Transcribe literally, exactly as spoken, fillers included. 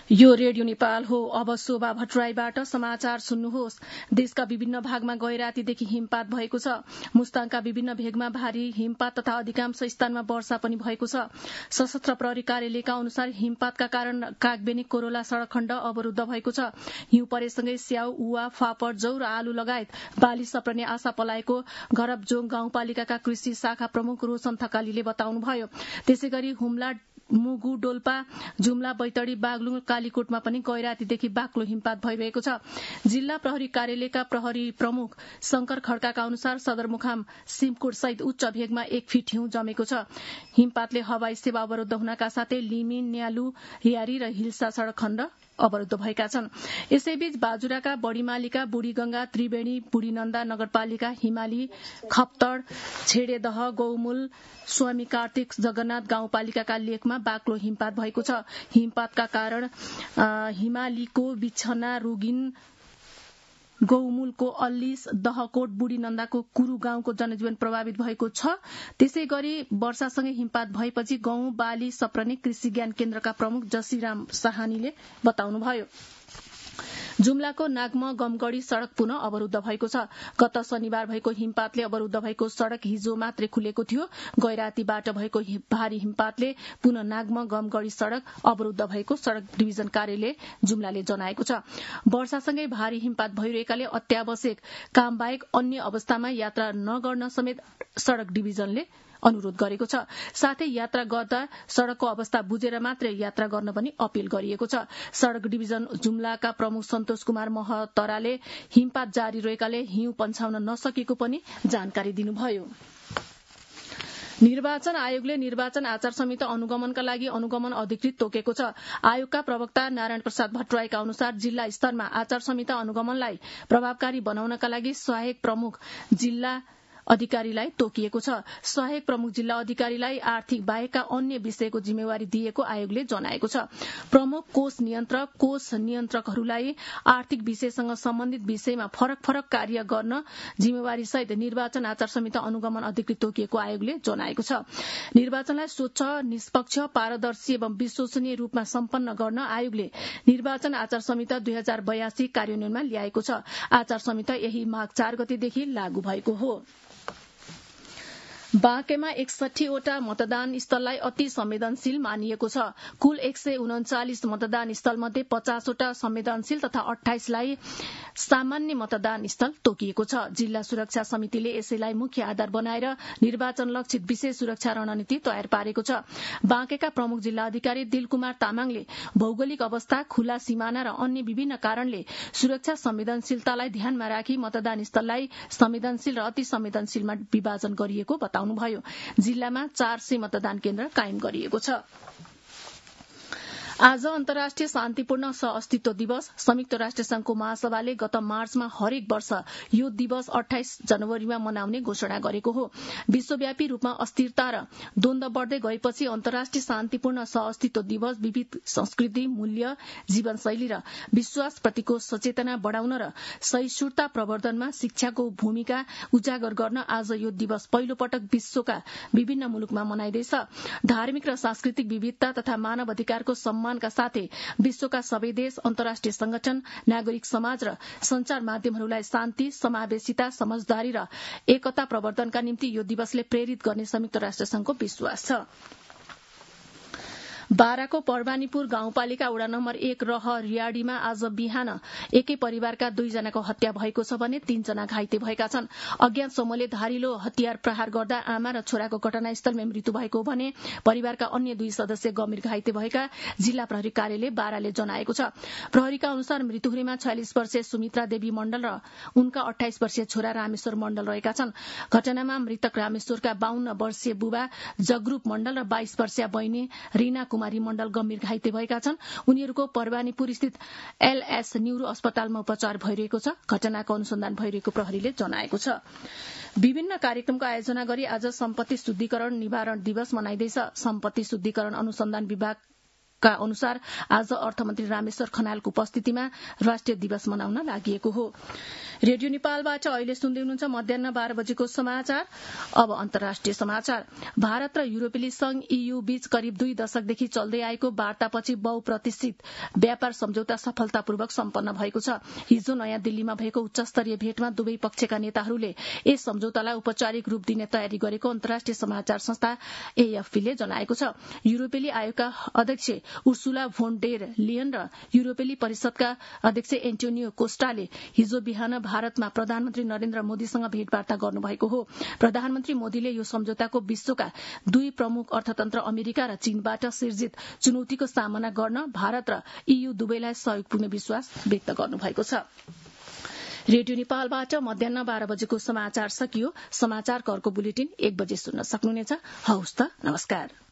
यो रेडियो नेपाल हो। अब शोभा भट्टराईबाट समाचार सुन्नुहोस्। देशका विभिन्न भागमा गैरातीदेखि हिमपात भएको छ। मुस्ताङका विभिन्न भेगमा भारी हिमपात तथा अधिकांश स्थानमा वर्षा पनि भएको छ। सशस्त्र प्रहरी कार्यालयका अनुसार हिमपातका कारण कागबेनी कोरोला सड़क खण्ड अवरूद्ध भएको छ। हिउँ परेसँगै स्याउ, उवा, फापर, जौ र आलु लगायत बाली सप्रने आशा पलाएको घरबजोङ गाउँपालिकाका कृषि शाखा प्रमुख रोशन थकालीले बताउनुभयो। त्यसैगरी हुम्ला, मुगु, डोल्पा, जुम्ला, बैतडी, बागलुङ, कालीकोटमा पनि गैरातीदेखि बाक्लो हिमपात भइरहेको छ। जिल्ला प्रहरी कार्यालयका प्रहरी प्रमुख शंकर खड्काका अनुसार सदरमुकाम सिमकोट सहित उच्च भेगमा एक फिट हिउँ जमेको छ। हिमपातले हवाई सेवा अवरूद्ध हुनका साथै लिमी, न्यालु, रियारी र हिल्सा सड़क खण्ड अवरूद्ध भएका छन्। यसैबीच बाजुराका बड़ीमालिका, बुढीगंगा, त्रिवेणी, बुढीनन्दा नगरपालिका, हिमाली, खप्तड, छेडेदह, गौमूल, स्वामी कार्तिक जगन्नाथ गाउँपालिकाका लेखमा बाक्लो हिमपात भएको छ। हिमपातका कारण हिमालीको बिछना, रुगिन, गौमूलको अल्लिस, दहकोट, बुढीनन्दाको कुरू गाउँको जनजीवन प्रभावित भएको छ। त्यसै गरी वर्षासँगै हिमपात भएपछि गहुँ बाली सप्रने कृषि ज्ञान केन्द्रका प्रमुख जसीराम साहानीले बताउनुभयो। जुम्लाको नागम गमगढ़ी सड़क पुनः अवरूद्ध भएको छ। गत शनिबार भएको हिमपातले अवरूद्ध भएको सड़क हिजो मात्रै खुलेको थियो। गैरातीबाट भएको भारी हिमपातले पुनः नागम गमगढ़ी सड़क अवरूद्ध भएको सड़क डिभिजन कार्यालय जुम्लाले जनाएको छ। वर्षासँगै भारी हिमपात भइरहेकाले अत्यावश्यक काम बाहेक अन्य अवस्थामा यात्रा नगर्न समेत सड़क डिभिजनले अनुरोध गरेको छ। साथै यात्रा गर्दा सड़कको अवस्था बुझेर मात्रै यात्रा गर्न पनि अपील गरिएको छ। सड़क डिभिजन जुम्लाका प्रमुख सन्तोष कुमार महतराले हिमपात जारी रहेकाले हिउँ पन्छाउन नसकेको पनि जानकारी दिनुभयो। निर्वाचन आयोगले निर्वाचन आचार संहिता अनुगमनका लागि अनुगमन अधिकृत तोकेको छ। आयोगका प्रवक्ता नारायण प्रसाद भट्टराईका अनुसार जिल्ला स्तरमा आचार संहिता अनुगमनलाई प्रभावकारी बनाउनका लागि सहायक प्रमुख जिल्ला अधिकारीलाई तोकिएको छ। सहायक प्रमुख जिल्ला अधिकारीलाई आर्थिक बाहेकका अन्य विषयको जिम्मेवारी दिएको आयोगले जनाएको छ। प्रमुख कोष नियन्त्रक, कोष नियन्त्रकहरूलाई आर्थिक विषयसँग सम्बन्धित विषयमा फरक फरक कार्य गर्न जिम्मेवारी सहित निर्वाचन आचार संहिता अनुगमन अधिकृत तोकिएको आयोगले जनाएको छ। निर्वाचनलाई स्वच्छ, निष्पक्ष, पारदर्शी एवं विश्वसनीय रूपमा सम्पन्न गर्न आयोगले निर्वाचन आचार संहिता दुई हजार बयासी कार्यान्वयनमा ल्याएको छ। आचार संहिता यही माघ चार गतेदेखि लागू भएको हो। बाँकेमा एकसठीवटा मतदान स्थललाई अति संवेदनशील मानिएको छ। कुल एक सय उन्चालिस मतदान स्थलमध्ये पचासवटा संवेदनशील तथा अठाइसलाई सामान्य मतदान स्थल तोकिएको छ। जिल्ला सुरक्षा समितिले यसैलाई मुख्य आधार बनाएर निर्वाचन लक्षित विशेष सुरक्षा रणनीति तयार पारेको छ। बाँकेका प्रमुख जिल्ला अधिकारी दिलकुमार तामाङले भौगोलिक अवस्था, खुला सिमाना र अन्य विभिन्न कारणले सुरक्षा संवेदनशीलतालाई ध्यानमा राखी मतदान स्थललाई संवेदनशील र अति संवेदनशीलमा विभाजन गरिएको बताउनु भयो। जिल्लामा चार सय मतदान केन्द्र कायम गरिएको छ। आज अन्तर्राष्ट्रिय शान्तिपूर्ण सहअस्तित्व दिवस। संयुक्त राष्ट्र संघको महासभाले गत मार्चमा हरेक वर्ष यो दिवस अठाइस जनवरीमा मनाउने घोषणा गरेको हो। विश्वव्यापी रूपमा अस्थिरता र द्वन्द्व बढ़दै गएपछि अन्तर्राष्ट्रिय शान्तिपूर्ण सहअस्तित्व दिवस विविध संस्कृति, मूल्य, जीवनशैली र विश्वासप्रतिको सचेतना बढ़ाउन र सहिष्णुता प्रवर्धनमा शिक्षाको भूमिका उजागर गर्न आज यो दिवस पहिलो पटक विश्वका विभिन्न मुलुकमा मनाइँदैछ। धार्मिक र सांस्कृतिक विविधता तथा मानव अधिकारको सम्मानका साथै विश्वका सबै देश, अन्तर्राष्ट्रिय संगठन, नागरिक समाज र संचार माध्यमहरूलाई शान्ति, समावेशिता, समझदारी र एकता प्रवर्धनका निम्ति यो दिवसले प्रेरित गर्ने संयुक्त राष्ट्र संघको विश्वास छ। बाराको परवानीपुर गाउँपालिका वडा नम्बर एक रह रियाडीमा आज बिहान एकै परिवारका दुईजनाको हत्या भएको छ भने तीनजना घाइते भएका छन्। अज्ञात समूहले धारिलो हतियार प्रहार गर्दा आमा र छोराको घटनास्थलमै मृत्यु भएको भने परिवारका अन्य दुई सदस्य गम्भीर घाइते भएका जिल्ला प्रहरी कार्यालय बाराले जनाएको छ। प्रहरीका अनुसार मृत्यु हुनेमा छयालिस वर्षीय सुमित्रा देवी मण्डल र उनका अठाइस वर्षीय छोरा रामेश्वर मण्डल रहेका छन्। घटनामा मृतक रामेश्वरका बाहन्न वर्षीय बुबा जगरूप मण्डल र बाइस वर्षीय बहिनी रीना कुमारी मण्डल गम्भीर घाइते भएका छन्। उनीहरूको परवानीपुर स्थित एलएस न्यूरो अस्पतालमा उपचार भइरहेको छ। घटनाको अनुसन्धान भइरहेको प्रहरीले जनाएको छ। विभिन्न कार्यक्रमको आयोजना गरी आज सम्पत्ति शुद्धिकरण निवारण दिवस मनाइँदैछ। सम्पत्ति शुद्धिकरण अनुसन्धान विभागका अनुसार आज अर्थमन्त्री रामेश्वर खनालको उपस्थितिमा राष्ट्रिय दिवस मनाउन लागि हो। रेडियो नेपालबाट अहिले सुन्दै हुनुहुन्छ मध्याह बाह्र बजेको समाचार। अब अन्तर्राष्ट्रिय समाचार। भारत र युरोपेली संघ ईयू बीच करिब दुई दशकदेखि चल्दै आएको वार्तापछि बहुप्रतिष्ठित व्यापार सम्झौता सफलतापूर्वक सम्पन्न भएको छ। हिजो नयाँ दिल्लीमा भएको उच्चस्तरीय भेटमा दुवै पक्षका नेताहरूले यस सम्झौतालाई औपचारिक रूप दिने तयारी गरेको अन्तर्राष्ट्रिय समाचार संस्था एएफपीले जनाएको छ। युरोपेली आयोगका अध्यक्ष उर्सुला भोन डेर लियन र युरोपेली परिषदका अध्यक्ष एन्टोनियो कोस्टाले हिजो बिहान भारतमा प्रधानमन्त्री नरेन्द्र मोदीसँग भेटवार्ता गर्नुभएको हो। प्रधानमन्त्री मोदीले यो सम्झौताको विश्वका दुई प्रमुख अर्थतन्त्र अमेरिका र चीनबाट सिर्जित चुनौतीको सामना गर्न भारत र ईयू दुवैलाई सहयोग पुग्ने विश्वास व्यक्त गर्नुभएको छ। रेडियो नेपालबाट मध्याह बाह्र बजेको समाचार सकियो। समाचारको अर्को बुलेटिन एक बजे सुन्न सक्नुहुनेछ। हवस् त, नमस्कार।